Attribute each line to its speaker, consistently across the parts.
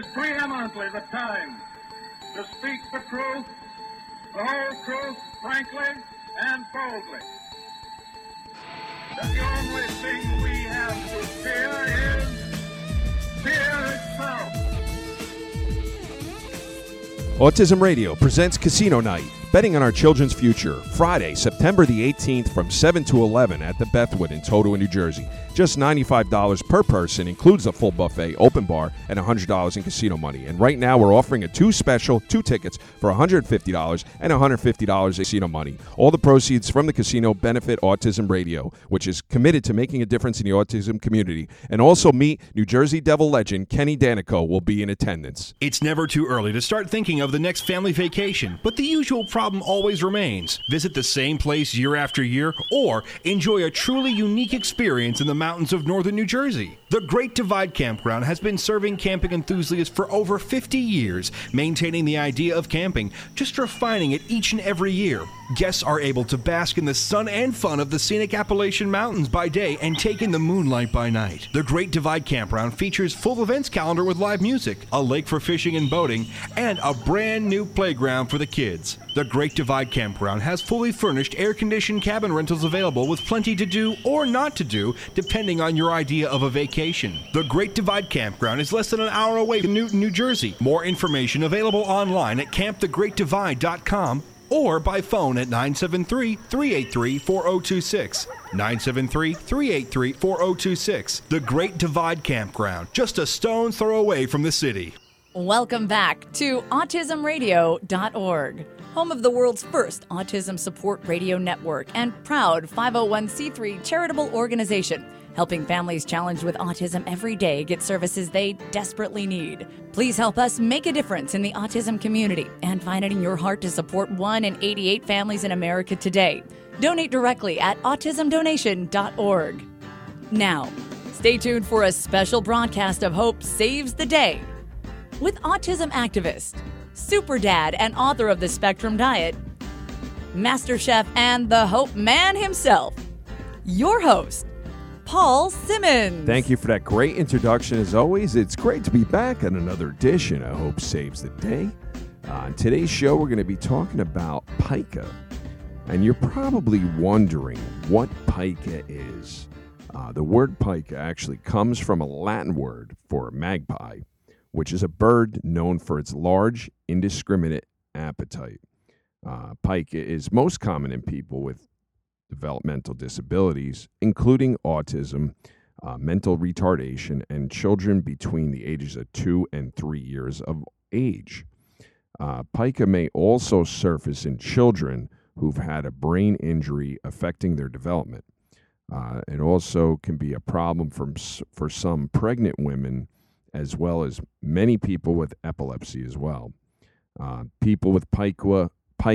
Speaker 1: is preeminently the time to speak the truth, the whole truth, frankly and boldly. That the only thing we have to fear is fear itself.
Speaker 2: Autism Radio presents Casino Night, betting on our children's future, Friday, September the 18th from 7 to 11 at the Bethwood in Totowa, New Jersey. Just $95 per person, includes a full buffet, open bar, and $100 in casino money. And right now we're offering two tickets for $150 and $150 in casino money. All the proceeds from the casino benefit Autism Radio, which is committed to making a difference in the autism community. And also meet New Jersey Devil legend Kenny Danico will be in attendance.
Speaker 3: It's never too early to start thinking of the next family vacation, but the usual problem always remains. Visit the same place year after year, or enjoy a truly unique experience in the mountains of northern New Jersey. The Great Divide Campground has been serving camping enthusiasts for over 50 years, maintaining the idea of camping, just refining it each and every year. Guests are able to bask in the sun and fun of the scenic Appalachian Mountains by day and take in the moonlight by night. The Great Divide Campground features full events calendar with live music, a lake for fishing and boating, and a brand new playground for the kids. The Great Divide Campground has fully furnished air-conditioned cabin rentals available with plenty to do or not to do, depending on your idea of a vacation. The Great Divide Campground is less than an hour away from Newton, New Jersey. More information available online at campthegreatdivide.com or by phone at 973-383-4026. 973-383-4026. The Great Divide Campground, just a stone's throw away from the city.
Speaker 4: Welcome back to autismradio.org, home of the world's first autism support radio network and proud 501c3 charitable organization, helping families challenged with autism every day get services they desperately need. Please help us make a difference in the autism community and find it in your heart to support 1 in 88 families in America today. Donate directly at autismdonation.org. Now, stay tuned for a special broadcast of Hope Saves the Day with autism activist, super dad and author of the Spectrum Diet, Master Chef and the Hope Man himself, your host, Paul Simmons.
Speaker 2: Thank you for that great introduction. As always, it's great to be back on another edition of Hope Saves the Day. On today's show, we're going to be talking about pica. And you're probably wondering what pica is. The word pica actually comes from a Latin word for magpie, which is a bird known for its large, indiscriminate appetite. Pica is most common in people with developmental disabilities, including autism, mental retardation, and children between the ages of 2 and 3 years of age. Pica may also surface in children who've had a brain injury affecting their development. It also can be a problem for some pregnant women, as well as many people with epilepsy as well. People with pica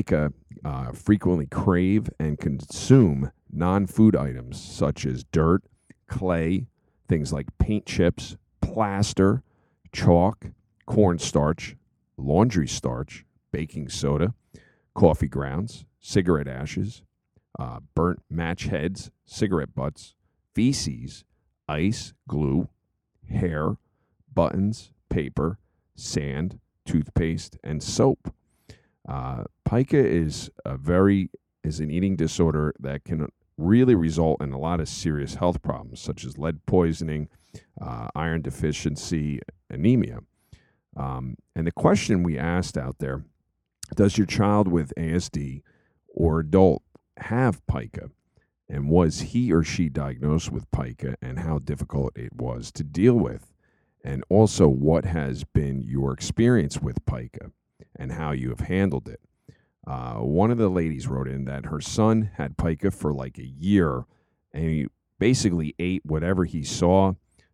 Speaker 2: frequently crave and consume non-food items such as dirt, clay, things like paint chips, plaster, chalk, cornstarch, laundry starch, baking soda, coffee grounds, cigarette ashes, burnt match heads, cigarette butts, feces, ice, glue, hair, buttons, paper, sand, toothpaste, and soap. Pica is an eating disorder that can really result in a lot of serious health problems, such as lead poisoning, iron deficiency, anemia. And the question we asked out there, does your child with ASD or adult have pica? And was he or she diagnosed with pica, and how difficult it was to deal with? And also, what has been your experience with pica and how you have handled it? One of the ladies wrote in that her son had pica for like a year, and he basically ate whatever he saw,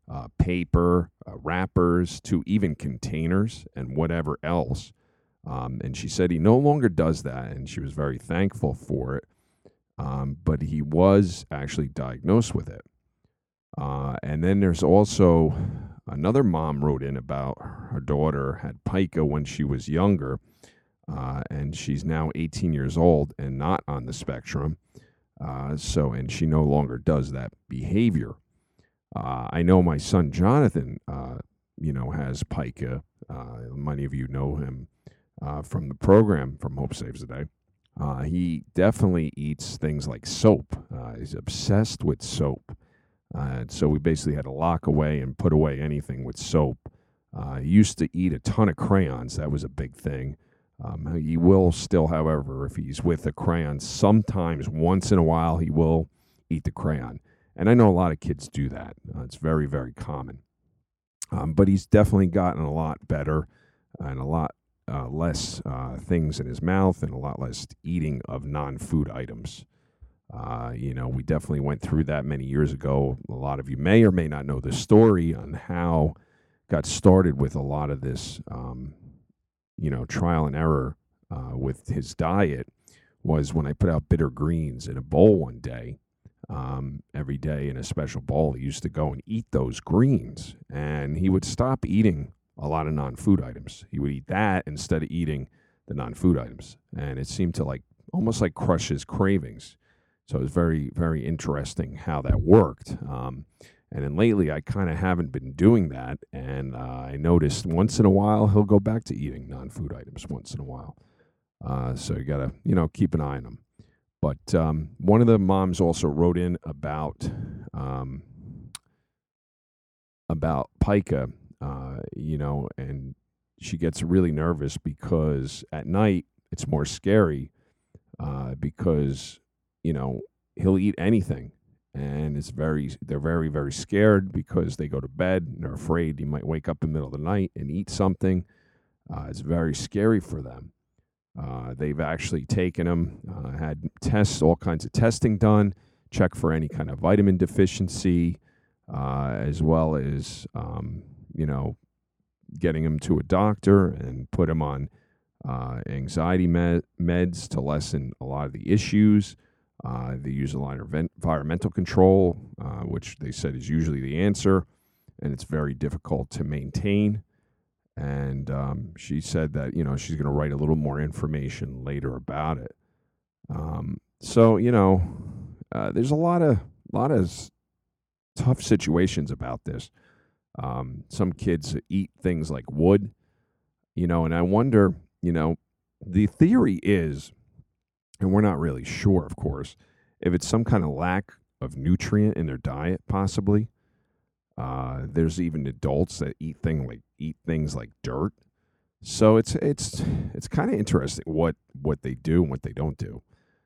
Speaker 2: paper, wrappers, to even containers and whatever else. And she said he no longer does that, and she was very thankful for it. But he was actually diagnosed with it. And then there's also another mom wrote in about her daughter had pica when she was younger, and she's now 18 years old and not on the spectrum. And she no longer does that behavior. I know my son Jonathan, has pica. Many of you know him from the program from Hope Saves the Day. He definitely eats things like soap. He's obsessed with soap. So we basically had to lock away and put away anything with soap. He used to eat a ton of crayons. That was a big thing. He will still, however, if he's with a crayon, sometimes once in a while he will eat the crayon. And I know a lot of kids do that. It's very, very common. But he's definitely gotten a lot better and a lot less things in his mouth and a lot less eating of non-food items. We definitely went through that many years ago. A lot of you may or may not know the story on how got started with a lot of this, trial and error with his diet was when I put out bitter greens in a bowl one day. Every day in a special bowl, he used to go and eat those greens, and he would stop eating a lot of non-food items. He would eat that instead of eating the non-food items, and it seemed to almost crush his cravings. So it was very, very interesting how that worked. And then lately, I kind of haven't been doing that, and I noticed once in a while he'll go back to eating non-food items once in a while. So you got to, keep an eye on him. But one of the moms also wrote in about pica, and she gets really nervous because at night it's more scary because, he'll eat anything. And they're very, very scared because they go to bed and they're afraid he might wake up in the middle of the night and eat something. It's very scary for them. They've actually taken him, had all kinds of testing done, check for any kind of vitamin deficiency, as well as, getting him to a doctor and put him on anxiety meds to lessen a lot of the issues. They use a lot of environmental control, which they said is usually the answer, and it's very difficult to maintain. And she said that, she's going to write a little more information later about it. So, there's a lot of tough situations about this. Some kids eat things like wood, and I wonder, the theory is, and we're not really sure, of course, if it's some kind of lack of nutrient in their diet, possibly. There's even adults that eat things like dirt. So it's kind of interesting what they do and what they don't do.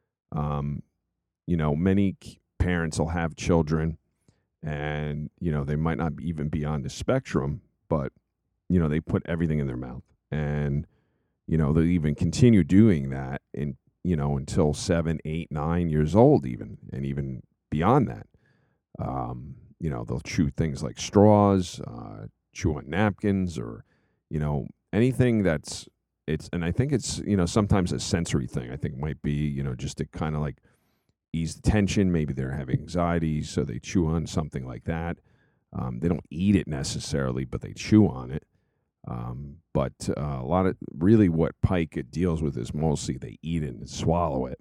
Speaker 2: Many parents will have children, and they might not even be on the spectrum, but they put everything in their mouth, and they'll even continue doing that until 7, 8, 9 years old, and even beyond that. They'll chew things like straws, chew on napkins, or, anything and I think it's, sometimes a sensory thing. I think it might be, just to kind of ease the tension. Maybe they're having anxiety, so they chew on something like that. They don't eat it necessarily, but they chew on it. But a lot of really what pica deals with is mostly they eat it and swallow it.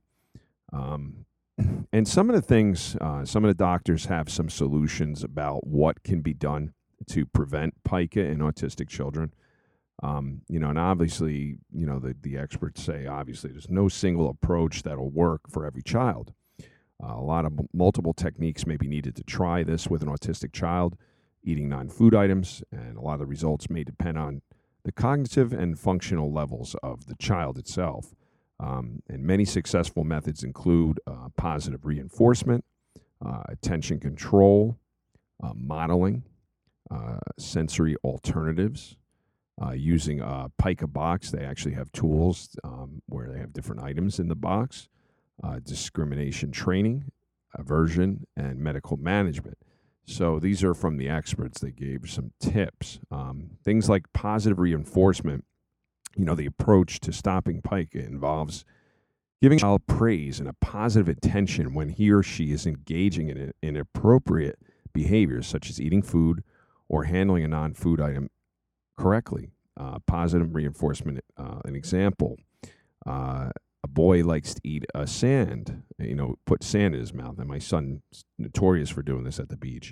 Speaker 2: And some of the things, some of the doctors have some solutions about what can be done to prevent pica in autistic children. And obviously, the experts say, obviously, there's no single approach that'll work for every child. A lot of multiple techniques may be needed to try this with an autistic child eating non-food items, and a lot of the results may depend on the cognitive and functional levels of the child itself. And many successful methods include positive reinforcement, attention control, modeling, sensory alternatives, using a pica box. They actually have tools where they have different items in the box, discrimination training, aversion, and medical management. So these are from the experts. They gave some tips. Things like positive reinforcement. The approach to stopping pica involves giving a child praise and a positive attention when he or she is engaging in inappropriate behaviors, such as eating food or handling a non-food item correctly. Positive reinforcement, an example, a boy likes to eat sand, put sand in his mouth. And my son's notorious for doing this at the beach.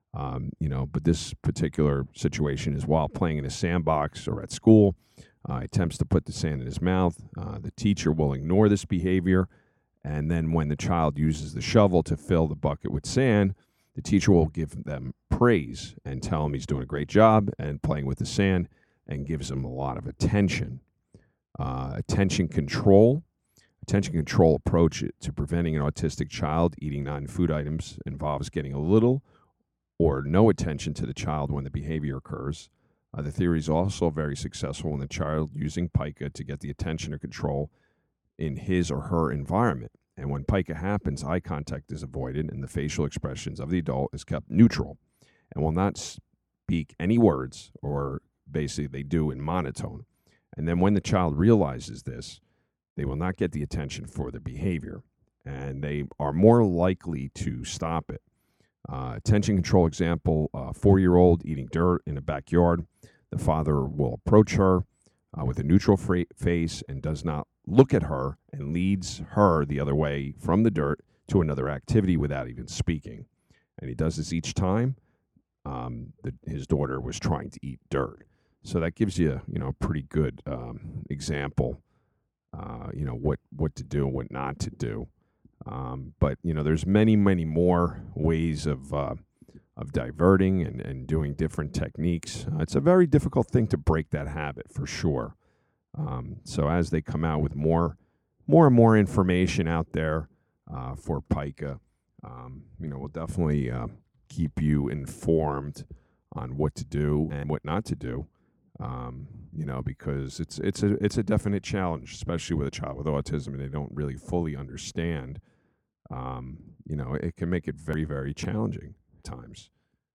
Speaker 2: But this particular situation is while playing in a sandbox or at school, attempts to put the sand in his mouth. The teacher will ignore this behavior, and then when the child uses the shovel to fill the bucket with sand, the teacher will give them praise and tell him he's doing a great job and playing with the sand, and gives him a lot of attention. Attention control approach to preventing an autistic child eating non-food items involves getting a little or no attention to the child when the behavior occurs. The theory is also very successful in the child using pica to get the attention or control in his or her environment. And when pica happens, eye contact is avoided and the facial expressions of the adult is kept neutral and will not speak any words, or basically they do in monotone. And then when the child realizes this, they will not get the attention for their behavior, and they are more likely to stop it. Attention control example, 4-year-old eating dirt in a backyard. The father will approach her with a neutral face and does not look at her and leads her the other way from the dirt to another activity without even speaking. And he does this each time his daughter was trying to eat dirt. So that gives you, a pretty good example, what to do and what not to do. But there's many, many more ways of diverting and doing different techniques. It's a very difficult thing to break that habit for sure. So as they come out with more and more information out there for pica, we'll definitely keep you informed on what to do and what not to do. Because it's a definite challenge, especially with a child with autism and they don't really fully understand. It can make it very, very challenging at times.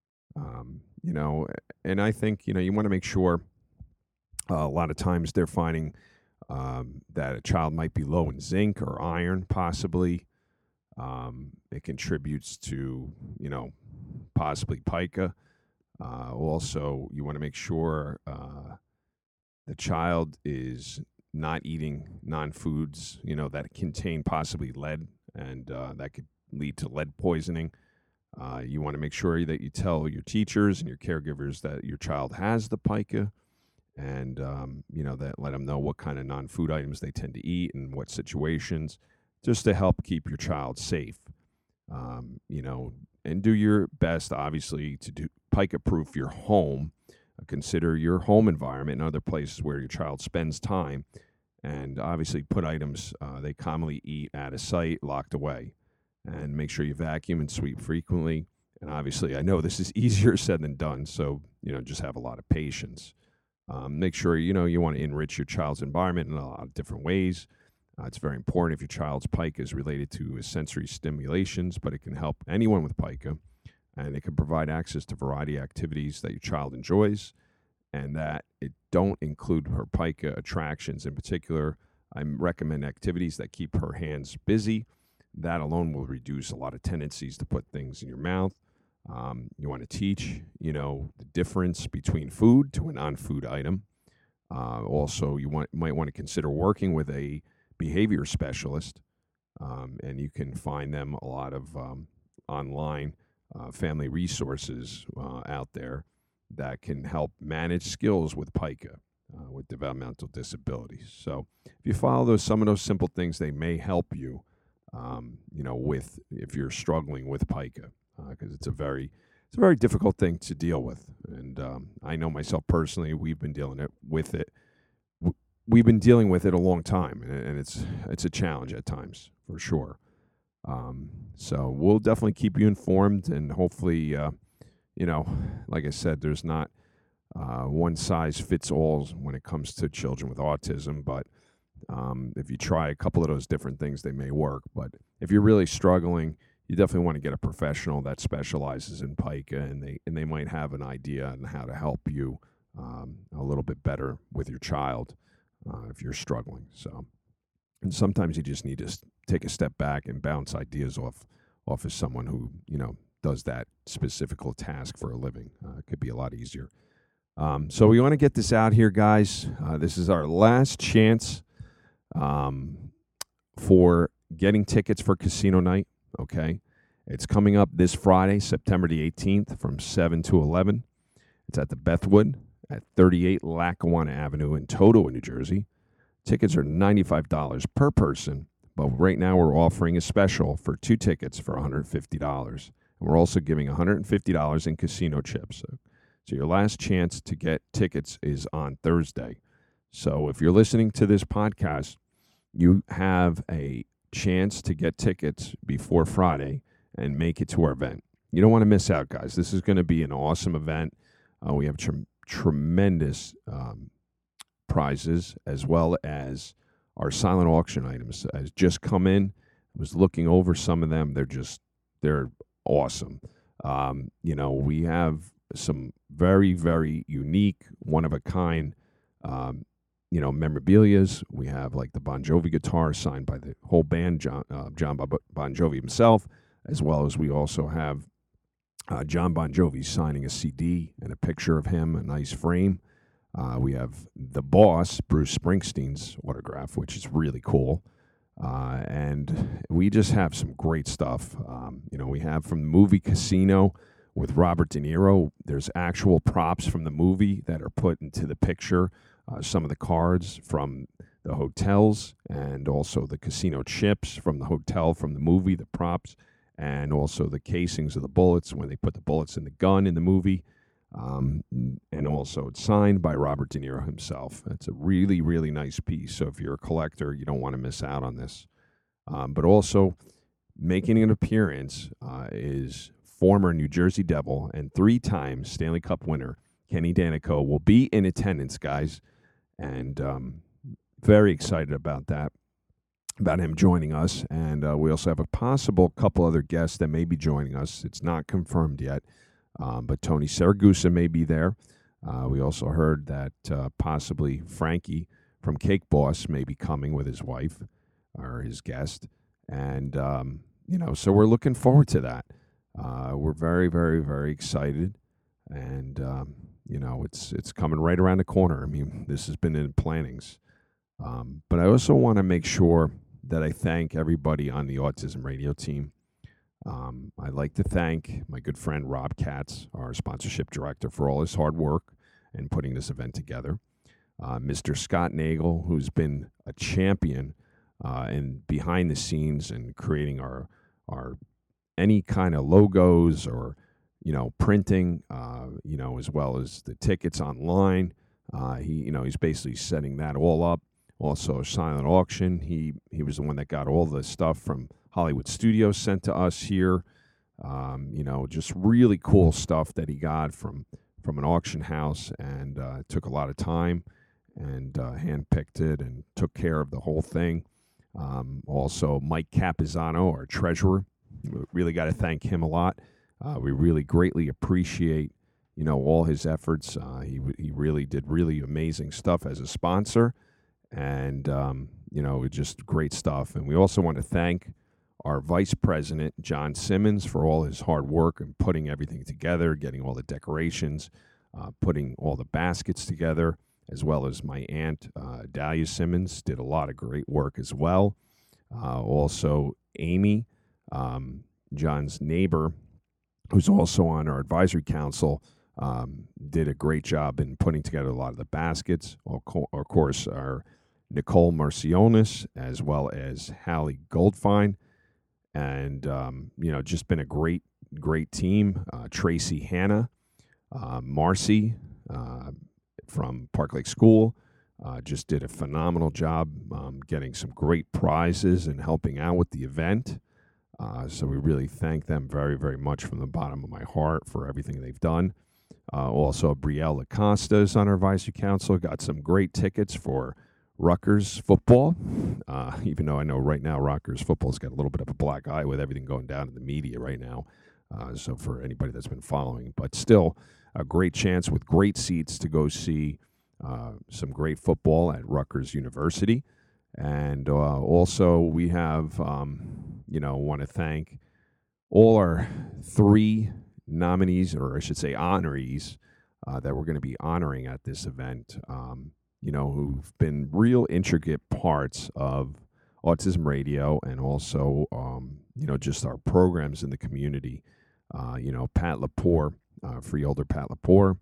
Speaker 2: And I think, you want to make sure a lot of times they're finding that a child might be low in zinc or iron, possibly. It contributes to, possibly pica. Also, you want to make sure the child is not eating non-foods, that contain possibly lead, and that could lead to lead poisoning. You want to make sure that you tell your teachers and your caregivers that your child has the pica, and that let them know what kind of non-food items they tend to eat and what situations, just to help keep your child safe. And do your best, obviously, to do pica-proof your home. Consider your home environment and other places where your child spends time, and obviously put items they commonly eat out of sight, locked away, and make sure you vacuum and sweep frequently. And obviously, I know this is easier said than done, so just have a lot of patience. Make sure you want to enrich your child's environment in a lot of different ways. It's very important if your child's pica is related to sensory stimulations, but it can help anyone with pica, and it can provide access to a variety of activities that your child enjoys, and that it don't include her pica attractions. In particular, I recommend activities that keep her hands busy. That alone will reduce a lot of tendencies to put things in your mouth. You want to teach, the difference between food to a non-food item. Also, you might want to consider working with a behavior specialist, and you can find them a lot of online family resources out there that can help manage skills with pica, with developmental disabilities. So if you follow some of those simple things, they may help you, with if you're struggling with pica, because it's a very difficult thing to deal with. And I know myself personally, we've been dealing with it a long time, and it's a challenge at times for sure. So we'll definitely keep you informed, and hopefully, like I said, there's not one size fits all when it comes to children with autism, but if you try a couple of those different things, they may work. But if you're really struggling, you definitely want to get a professional that specializes in pica, and they might have an idea on how to help you a little bit better with your child if you're struggling. So, and sometimes you just need to take a step back and bounce ideas off of someone who does that specific task for a living. It could be a lot easier. So we want to get this out here, guys. This is our last chance for getting tickets for casino night. Okay. It's coming up this Friday, September the 18th from 7 to 11. It's at the Bethwood at 38 Lackawanna Avenue in Totowa, New Jersey. Tickets are $95 per person, but right now we're offering a special for 2 tickets for $150. And we're also giving $150 in casino chips. So your last chance to get tickets is on Thursday. So if you're listening to this podcast, you have a chance to get tickets before Friday and make it to our event. You don't want to miss out, guys. This is going to be an awesome event. We have tremendous prizes, as well as our silent auction items has just come in. I was looking over some of them. They're awesome. We have some very, very unique, one-of-a-kind, memorabilias. We have like the Bon Jovi guitar signed by the whole band, John Bon Jovi himself, as well as we also have John Bon Jovi signing a CD and a picture of him, a nice frame. We have the boss, Bruce Springsteen's autograph, which is really cool. And we just have some great stuff. We have from the movie Casino with Robert De Niro. There's actual props from the movie that are put into the picture. Some of the cards from the hotels, and also the casino chips from the hotel, from the movie, the props, and also the casings of the bullets when they put the bullets in the gun in the movie. And also it's signed by Robert De Niro himself. It's a really, really nice piece. So if you're a collector, you don't want to miss out on this. But also making an appearance is former New Jersey Devil and 3-time Stanley Cup winner Kenny Danico will be in attendance, guys. And very excited about that, about him joining us. And we also have a possible couple other guests that may be joining us. It's not confirmed yet, but Tony Saragusa may be there. We also heard that possibly Frankie from Cake Boss may be coming with his wife or his guest. And, so we're looking forward to that. We're very, very, very excited. And, it's coming right around the corner. I mean, this has been in plannings. But I also want to make sure that I thank everybody on the Autism Radio team. I'd like to thank my good friend Rob Katz, our sponsorship director, for all his hard work in putting this event together. Mr. Scott Nagel, who's been a champion in behind the scenes and creating our any kind of logos or printing, as well as the tickets online. He's basically setting that all up. Also, silent auction. He was the one that got all the stuff from Hollywood Studios sent to us here. Just really cool stuff that he got from an auction house, and it took a lot of time, and handpicked it and took care of the whole thing. Also, Mike Capizano, our treasurer. We really got to thank him a lot. We really greatly appreciate, all his efforts. He really did really amazing stuff as a sponsor, and, just great stuff. And we also want to thank our vice president, John Simmons, for all his hard work and putting everything together, getting all the decorations, putting all the baskets together, as well as my aunt, Dahlia Simmons, did a lot of great work as well. Also, Amy, John's neighbor, who's also on our advisory council, did a great job in putting together a lot of the baskets. Of course, our Nicole Marcionis, as well as Hallie Goldfine. And, just been a great, great team. Tracy Hanna, Marcy from Park Lake School, just did a phenomenal job getting some great prizes and helping out with the event. So we really thank them very, very much from the bottom of my heart for everything they've done. Also, Brielle Acosta is on our advisory council. Got some great tickets for Rutgers football, even though I know right now Rutgers football's got a little bit of a black eye with everything going down in the media right now. So for anybody that's been following, but still a great chance with great seats to go see some great football at Rutgers University. And also we have, want to thank all our 3 nominees, or I should say honorees, that we're going to be honoring at this event, who've been real intricate parts of Autism Radio and also, just our programs in the community. Pat Lepore, freeholder Pat Lepore,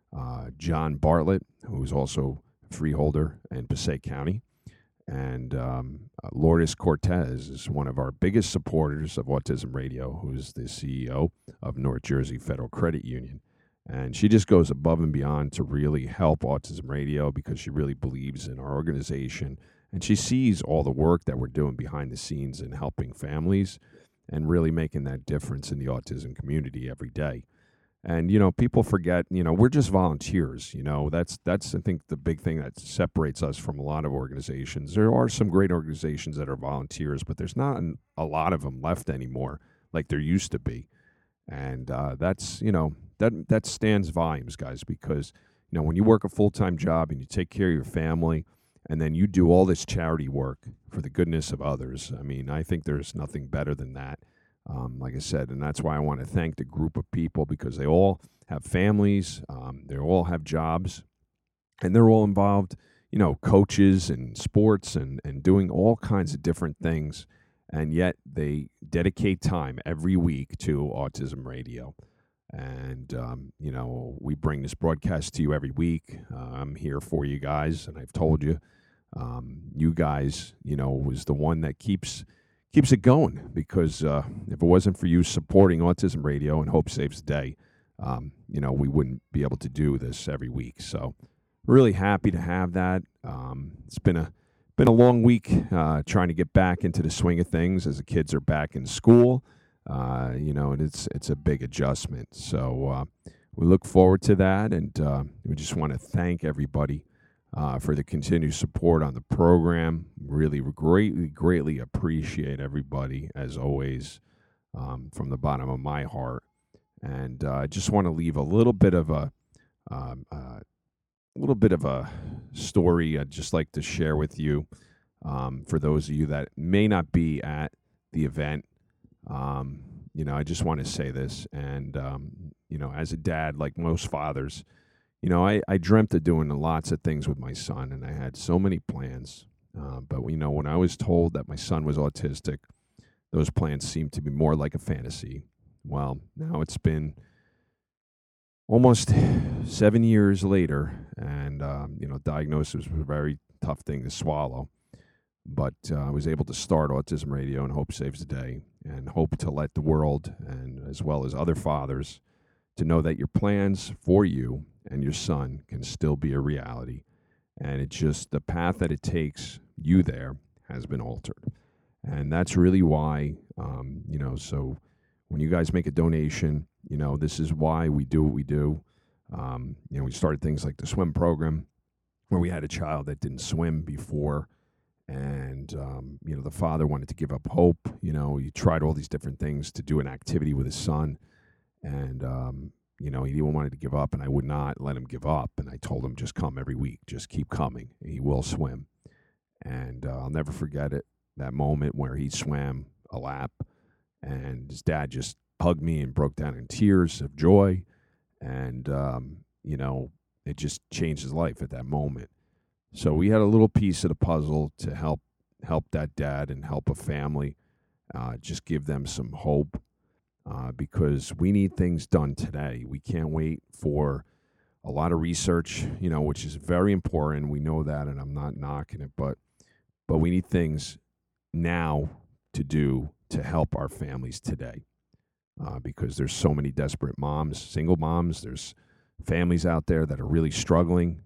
Speaker 2: John Bartlett, who's also a freeholder in Passaic County, and Lourdes Cortez is one of our biggest supporters of Autism Radio, who's the CEO of North Jersey Federal Credit Union. And she just goes above and beyond to really help Autism Radio because she really believes in our organization. And she sees all the work that we're doing behind the scenes in helping families and really making that difference in the autism community every day. And, people forget, we're just volunteers. That's I think, the big thing that separates us from a lot of organizations. There are some great organizations that are volunteers, but there's not a lot of them left anymore like there used to be. And that's, that stands volumes, guys, because, when you work a full-time job and you take care of your family and then you do all this charity work for the goodness of others, I think there's nothing better than that. Like I said, and that's why I want to thank the group of people because they all have families, they all have jobs, and they're all involved, coaches and sports and doing all kinds of different things. And yet they dedicate time every week to Autism Radio. And, we bring this broadcast to you every week. I'm here for you guys, and I've told you, you guys, was the one that keeps it going because if it wasn't for you supporting Autism Radio and Hope Saves the Day, we wouldn't be able to do this every week. So really happy to have that. It's been a long week trying to get back into the swing of things as the kids are back in school, and it's a big adjustment. So we look forward to that, and we just want to thank everybody for the continued support on the program. Really greatly appreciate everybody, as always, from the bottom of my heart. And I just want to leave a little bit of a story I'd just like to share with you for those of you that may not be at the event. I just want to say this. And, as a dad, like most fathers, I dreamt of doing lots of things with my son, and I had so many plans. But, when I was told that my son was autistic, those plans seemed to be more like a fantasy. Well, now it's been almost 7 years later, and, diagnosis was a very tough thing to swallow. But I was able to start Autism Radio and Hope Saves the Day, and hope to let the world, and as well as other fathers, to know that your plans for you and your son can still be a reality. And it's just the path that it takes you there has been altered. And that's really why, so when you guys make a donation, this is why we do what we do. We started things like the swim program where we had a child that didn't swim before. And, the father wanted to give up hope. He tried all these different things to do an activity with his son. And, he even wanted to give up, and I would not let him give up. And I told him, just come every week. Just keep coming. He will swim. And I'll never forget it, that moment where he swam a lap, and his dad just hugged me and broke down in tears of joy. And, it just changed his life at that moment. So we had a little piece of the puzzle to help that dad and help a family, just give them some hope, because we need things done today. We can't wait for a lot of research, which is very important. We know that, and I'm not knocking it, but we need things now to do to help our families today, because there's so many desperate moms, single moms. There's families out there that are really struggling.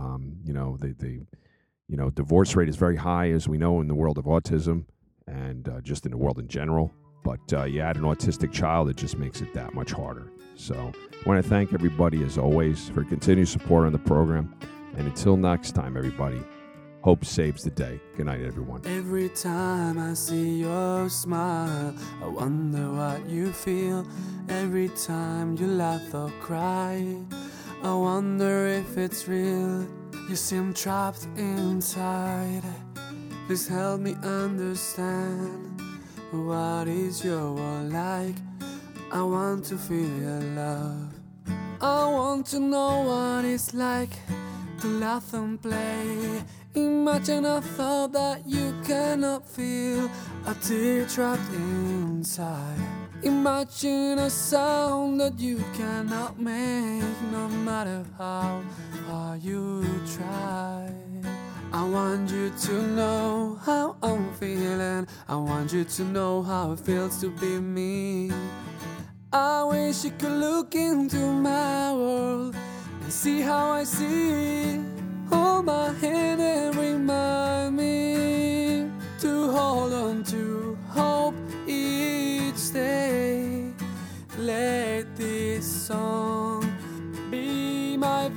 Speaker 2: Divorce rate is very high, as we know, in the world of autism and just in the world in general. But you add an autistic child, it just makes it that much harder. So I want to thank everybody, as always, for continued support on the program. And until next time, everybody, Hope Saves the Day. Good night, everyone.
Speaker 5: Every time I see your smile, I wonder what you feel. Every time you laugh or cry, I wonder if it's real. You seem trapped inside. Please help me understand. What is your world like? I want to feel your love. I want to know what it's like to laugh and play. Imagine a thought that you cannot feel, a tear trapped inside. Imagine a sound that you cannot make, no matter how hard you try. I want you to know how I'm feeling. I want you to know how it feels to be me. I wish you could look into my world and see how I see. Hold my hand and remind me to hold on to hope each day. Let this song be my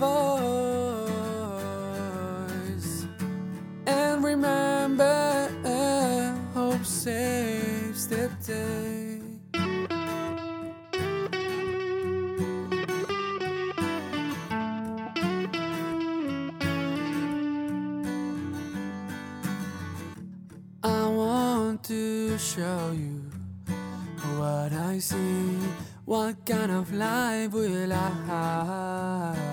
Speaker 5: voice. And remember, hope saves the day. I want to show you what I see. What kind of life will I have?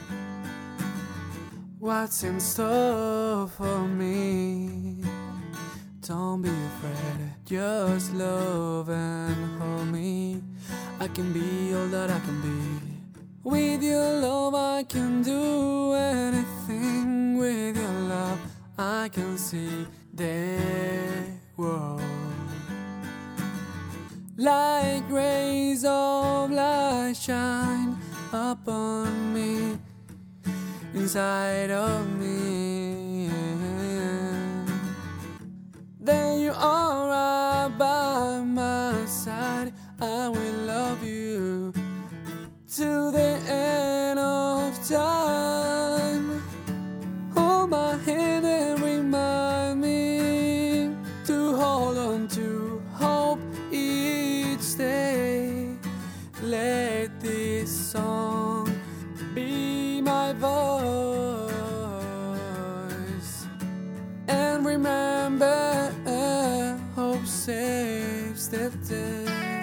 Speaker 5: What's in store for me? Don't be afraid, just love and hold me. I can be all that I can be. With your love I can do anything. With your love I can see the world. Like rays of light shine upon me, inside of me. Then you are right by my side. I will love you till the end of time. Hold my hand and remind me to hold on to hope each day. Let this song be my voice. And remember, hope saves the day.